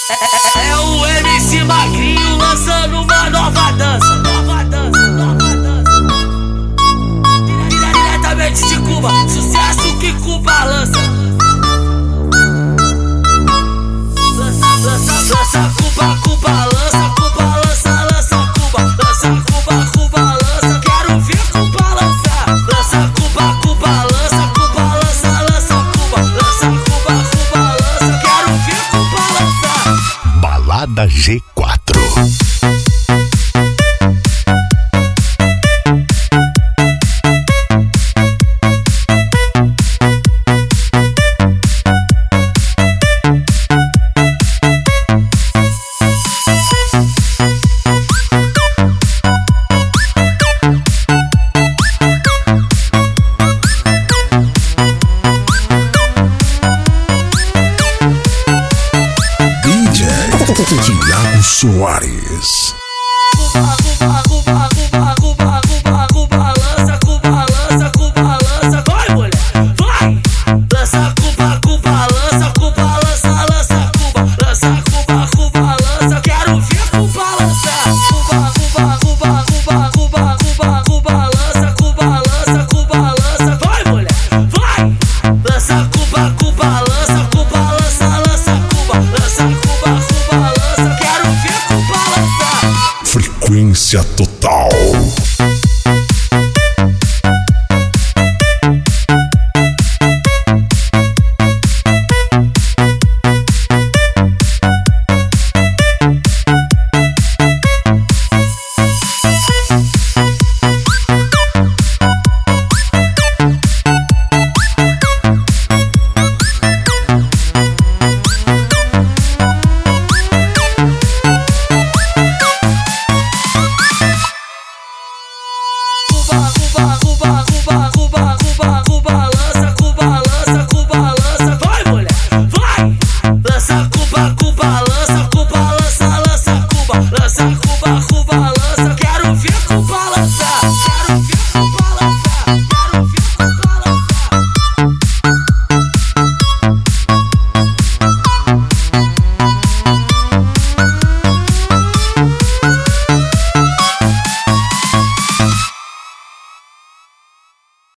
É o MC Magrinho lançando uma nova dança. Nova dança, nova dança. Diretamente de Cuba, sucesso que Cuba lança. Lança Cuba, Cuba lança, Cuba lança, lança Cuba. Lança Cuba, Cuba lança, quero ver Cuba lançar. Lança Cuba, Cuba lança, Cuba lança, lança Cuba. Lança Cuba, Cuba lança, quero ver Cuba lançar. Balada G4. Thiago Soares. Cuba lança, Cuba lança, Cuba lança, vai mulher, vai! Lança Cuba, Cuba lança, Cuba lança, lança Cuba. Lança Cuba, Cuba lança, quero ver Cuba lançar. Cuba, Cuba, Cuba, Cuba, Cuba, Cuba, Cuba lança, Cuba lança, Cuba lança, vai mulher, vai! Lança Cuba, Cuba lança, Cuba lança, lança Cuba. Lança Cuba, Cuba lança, quero ver Cuba lançar. Frequência total. Cuba lança, Cuba lança, Cuba lança, vai mulher, vai! Lança Cuba, Cuba lança, Cuba lança, lança Cuba. Lança Cuba, Cuba